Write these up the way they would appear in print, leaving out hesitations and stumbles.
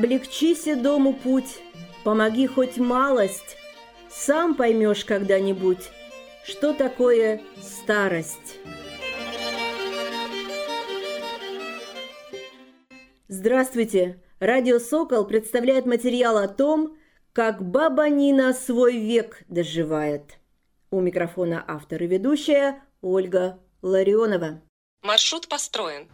Облегчи седому путь, помоги хоть малость, сам поймешь когда-нибудь, что такое старость. Здравствуйте! Радио «Сокол» представляет материал о том, как баба Нина свой век доживает. У микрофона автор и ведущая Ольга Ларионова. Маршрут построен.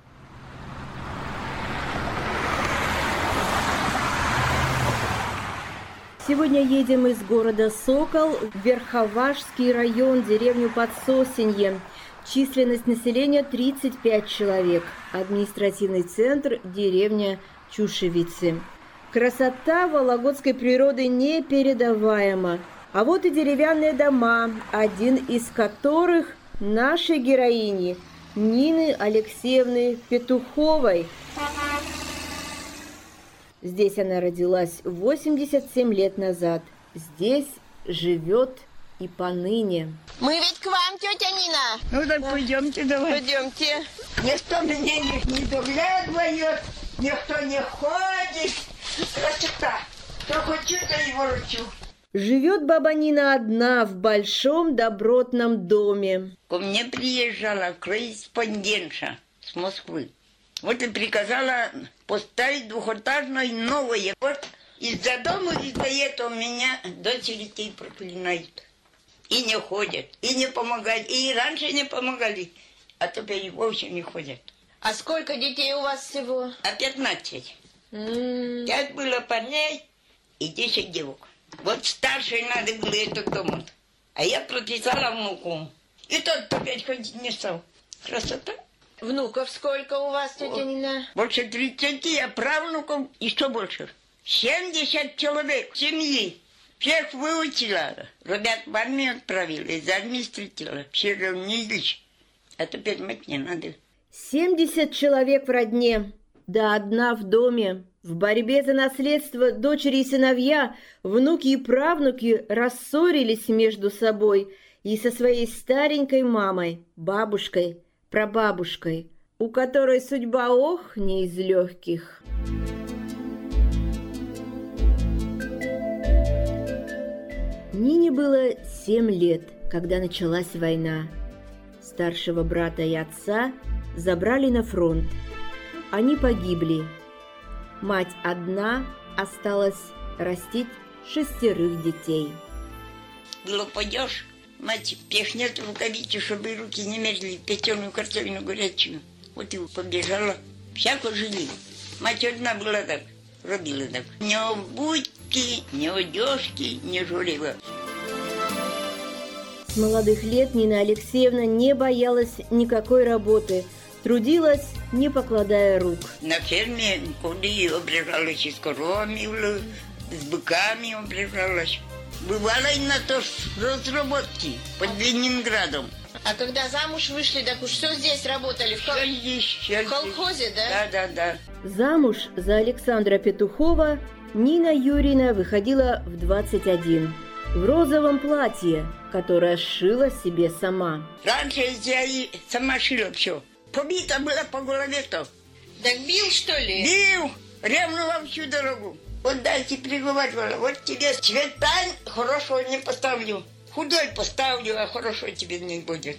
Сегодня едем из города Сокол в Верховашский район, деревню Подсосенье. Численность населения 35 человек. Административный центр – деревня Чушевицы. Красота вологодской природы непередаваема. А вот и деревянные дома, один из которых нашей героини Нины Алексеевны Петуховой. Здесь она родилась 87 лет назад. Здесь живет и поныне. Мы ведь к вам, тетя Нина. Ну так да. Пойдемте давай. Пойдемте. Никто меня не доглядывает, никто не ходит. Красота. Кто хочу, то и ворочу. Живет баба Нина одна в большом добротном доме. Ко мне приезжала корреспондентша с Москвы. Вот и приказала поставить двухэтажное новое. Вот из-за дома, из-за этого меня дочери детей проклинают. И не ходят, и не помогают. И раньше не помогали, а теперь и вовсе не ходят. А сколько детей у вас всего? 15. 5 было парней и 10 девок. Вот старшей надо было этот дом. А я прописала внуку. И тот опять ходить не стал. Красота. Внуков сколько у вас, тетя Нина? Больше 30, а правнуков еще больше. 70 человек семьи. Всех выучила. Ребят в армию отправили, за администратора. Все равнились. А теперь мать не надо. 70 человек в родне, да одна в доме. В борьбе за наследство дочери и сыновья, внуки и правнуки рассорились между собой и со своей старенькой мамой, бабушкой, прабабушкой, у которой судьба, ох, не из легких. Нине было 7 лет, когда началась война. Старшего брата и отца забрали на фронт. Они погибли. Мать одна осталась растить 6 детей. Было пойдешь, мать пихнет рукавицы, чтобы руки не мерзли, печеную картофельную горячую. Вот и побежала. Всяко жили. Мать одна была так, робила так. Не обутки, не одежки, не журила. С молодых лет Нина Алексеевна не боялась никакой работы. Трудилась, не покладая рук. На ферме коли обрежалась и с коровами, с быками обрежалась. Бывало и на то разработки под Ленинградом. А когда замуж вышли, так уж все здесь работали? В колхозе, да? Да. Замуж за Александра Петухова Нина Юрьевна выходила в 21. В розовом платье, которое сшила себе сама. Раньше я и сама шила все. Побита была по голове-то. Так бил, что ли? Бил! Ревновал всю дорогу. Вот дайте приговаривала. Вот тебе цвета хорошего не поставлю. Худой поставлю, а хорошо тебе не будет.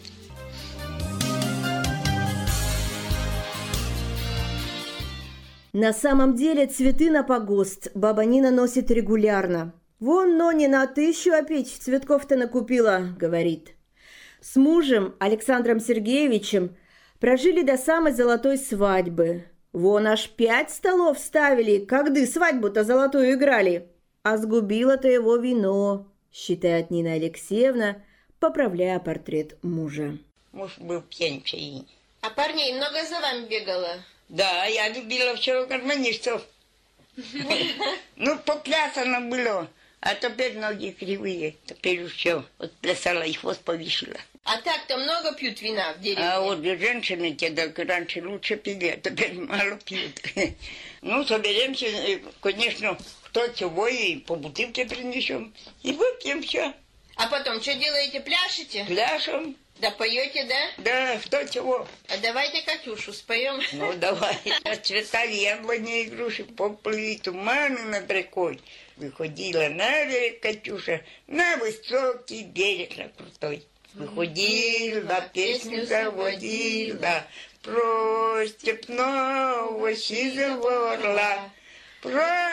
На самом деле цветы на погост баба Нина носит регулярно. «Вон, Нонина, ты еще опять цветков-то накупила», — говорит. С мужем Александром Сергеевичем прожили до самой золотой свадьбы. Вон аж 5 столов ставили, когда свадьбу-то золотую играли. А сгубило-то его вино, считает Нина Алексеевна, поправляя портрет мужа. Муж был пьянчий. А парней много за вами бегало? Да, я любила всего гармонистов. Ну, поплясано было. А теперь ноги кривые. Теперь все. Вот плясала и хвост повесила. А так-то много пьют вина в деревне? А вот женщины те раньше лучше пили, а теперь мало пьют. Ну, соберемся, конечно, кто чего, и по бутылке принесем. И выпьем все. А потом что делаете, пляшете? Пляшем. Да поете, да? Да, что чего? А давайте Катюшу споем. Ну, давай. Расцветали яблони и груши, поплыли туманы над рекой. Выходила на берег Катюша, на высокий берег, на крутой. Выходила, песню заводила, про степного сизого орла, про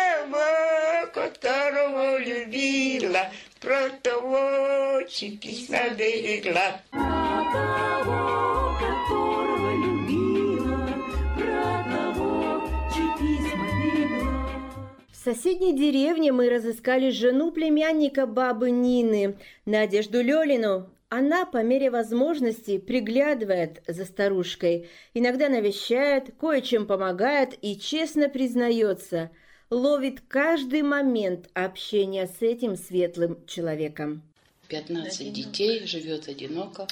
того, которого любила, про того, чьи письма берегла. Про того, которого любила, про того, чьи письма берегла. В соседней деревне мы разыскали жену племянника бабы Нины, Надежду Лёлину. Она по мере возможности приглядывает за старушкой, иногда навещает, кое-чем помогает и честно признается, ловит каждый момент общения с этим светлым человеком. 15 детей, живет одиноко,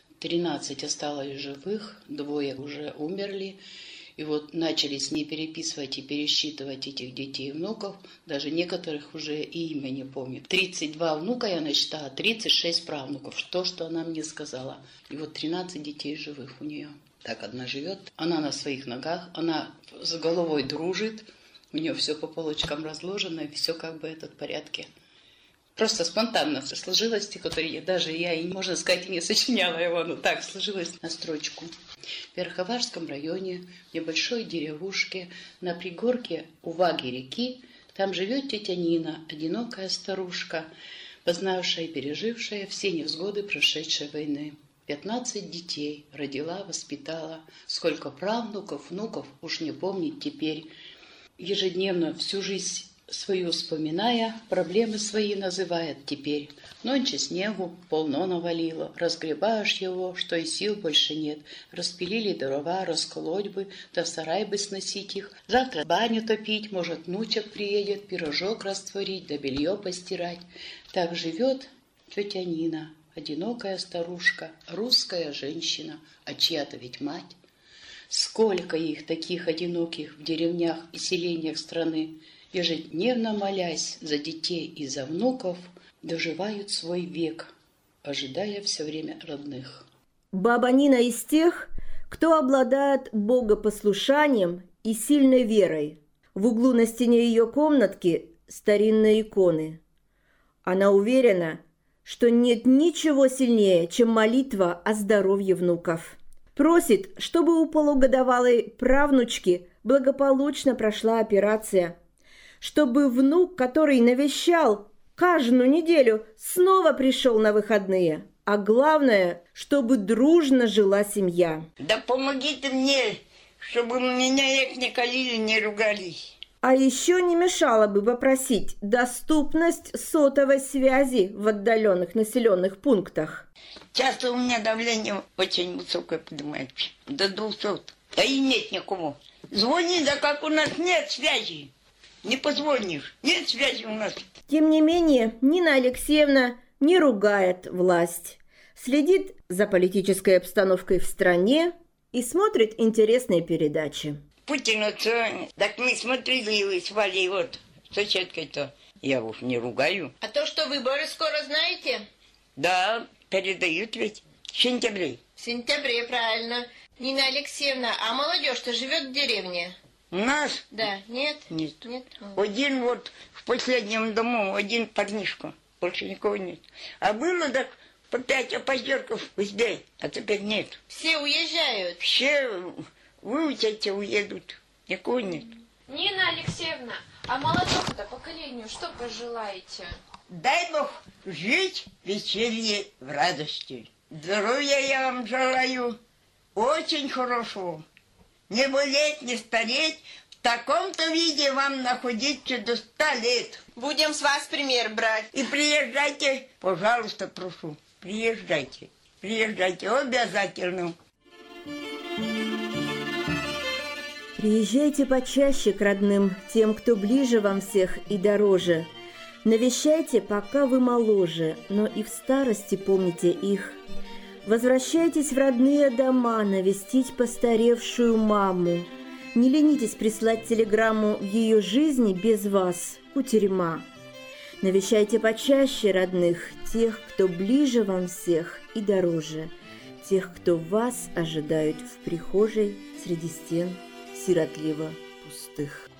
13 осталось живых, 2 уже умерли. И вот начали с ней переписывать и пересчитывать этих детей и внуков. Даже некоторых уже и имя не помню. 32 внука я насчитала, 36 правнуков. То, что она мне сказала. И вот 13 детей живых у нее. Так одна живет. Она на своих ногах, она с головой дружит. У нее все по полочкам разложено, и все как бы в порядке. Просто спонтанно сложилось стихотворение. Даже я, и можно сказать, не сочиняла его, но так сложилось на строчку. В Верховарском районе, в небольшой деревушке, на пригорке у Ваги реки, там живет тетя Нина, одинокая старушка, познавшая и пережившая все невзгоды прошедшей войны. 15 детей родила, воспитала, сколько правнуков, внуков, уж не помнить теперь. Ежедневно всю жизнь свою вспоминая, проблемы свои называет теперь. Нонче снегу полно навалило, разгребаешь его, что и сил больше нет. Распилили дрова, расколоть бы, да в сарай бы сносить их. Завтра баню топить, может, внучек приедет, пирожок растворить, да белье постирать. Так живет тетя Нина, одинокая старушка, русская женщина, а чья-то ведь мать. Сколько их таких одиноких в деревнях и селениях страны, ежедневно молясь за детей и за внуков, доживают свой век, ожидая все время родных. Баба Нина из тех, кто обладает богопослушанием и сильной верой. В углу на стене ее комнатки старинные иконы. Она уверена, что нет ничего сильнее, чем молитва о здоровье внуков. Просит, чтобы у полугодовалой правнучки благополучно прошла операция, чтобы внук, который навещал каждую неделю, снова пришел на выходные. А главное, чтобы дружно жила семья. Да помогите мне, чтобы меня як не калили, не ругались. А еще не мешало бы попросить доступность сотовой связи в отдаленных населенных пунктах. Часто у меня давление очень высокое поднимается, до 200. А и нет никого. Звони, да как у нас нет связи. Не позвонишь, нет связи у нас. Тем не менее, Нина Алексеевна не ругает власть, следит за политической обстановкой в стране и смотрит интересные передачи. Путину, так мы смотрели его с Валей, вот, соседкой-то. Я уж не ругаю. А то, что выборы скоро, знаете? Да, передают ведь в сентябре. В сентябре, правильно. Нина Алексеевна, а молодежь-то живет в деревне? У нас? Да, нет? Нет. Нет? Один вот в последнем дому, один парнишка. Больше никого нет. А было так по 5 опозерков в избе, а теперь нет. Все уезжают? Все выучатся, уедут. Никого нет. Нина Алексеевна, а молодому-то поколению что пожелаете? Дай Бог жить в веселье, в радости. Здоровья я вам желаю. Очень хорошо. Не болеть, не стареть. В таком-то виде вам находиться до 100 лет. Будем с вас пример брать. И приезжайте, пожалуйста, прошу. Приезжайте. Приезжайте обязательно. Приезжайте почаще к родным, тем, кто ближе вам всех и дороже. Навещайте, пока вы моложе, но и в старости помните их. Возвращайтесь в родные дома навестить постаревшую маму. Не ленитесь прислать телеграмму в ее жизни без вас, кутерьма. Навещайте почаще родных, тех, кто ближе вам всех и дороже, тех, кто вас ожидают в прихожей среди стен сиротливо пустых.